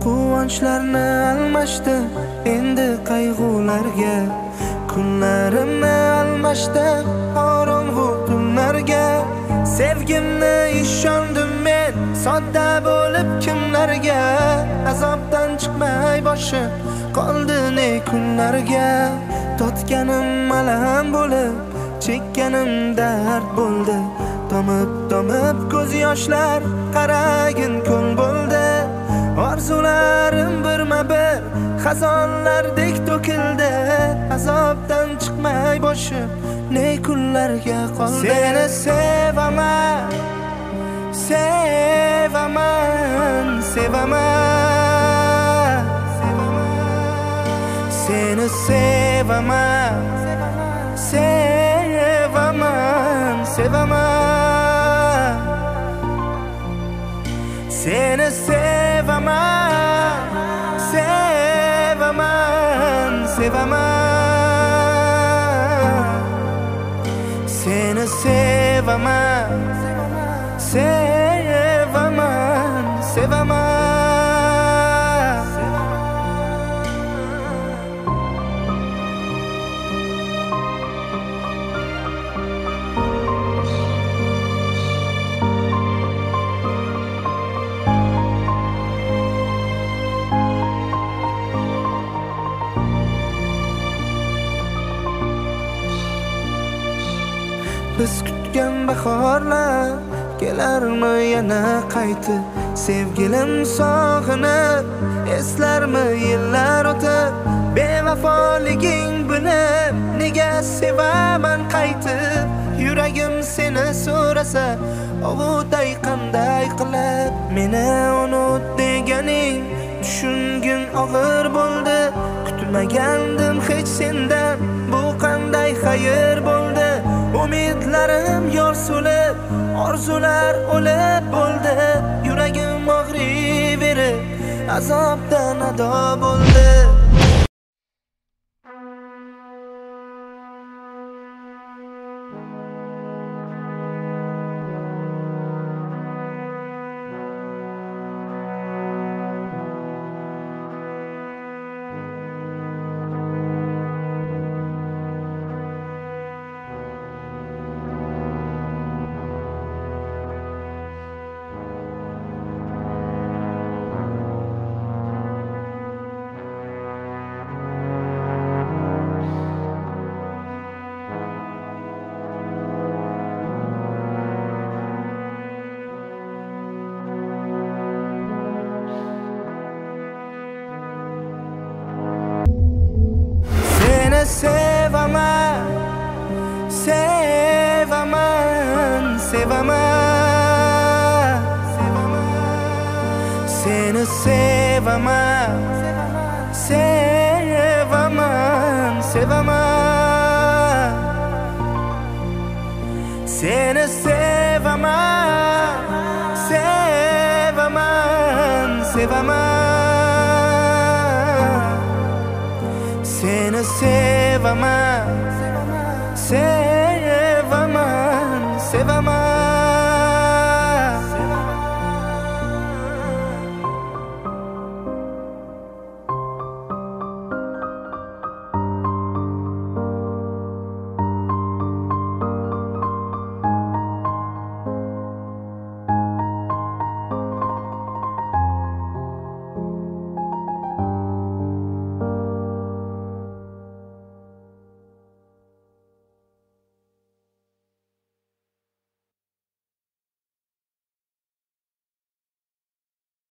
Quvonchlarni almashdim endi qayg'ularga, kunlarimni almashdim qorong'u tunlarga. Sevgimni ishondim men sodda bo'lib kimlarga, azobdan chiqmay boshim qoldi ne kunlarga. Totganim alam bo'lib, chekkanim dard bo'ldi, tomib ko'z yoshlar qaragin ko'l bo'ldi. Orzularim birma-bir xazonlardek to'kildi, azobdan chiqmay boshim ne kunlarga qoldi. Seni sevaman, sevaman, sevaman, seni sevaman, sevaman, sevaman, seni sevaman, sevaman, sevaman, seni sevaman, sevaman, sevaman. Biz kutgan bahorlar kelarmi yana qaytib? Sevgilim sog'inib eslarmi yillar o'tib? Bevafoliging bilib nega sevaman qaytib? Yuragim seni so'rasa ovutay qanday qilib? Meni unut deganing tushungim og'ir bo'ldi. Kutmagandim hech sendan, bu qanday xayr bo'ldi? Umidlarim yor so'lib, orzular o'lib bo'ldi. Yuragim og'riverib, azobdan ado bo'ldi. Sevaman, sevaman, sevaman, seni sevaman, sevaman, sevaman, seni sevaman, sevaman, sevaman, seni sevaman, sevaman, sevaman.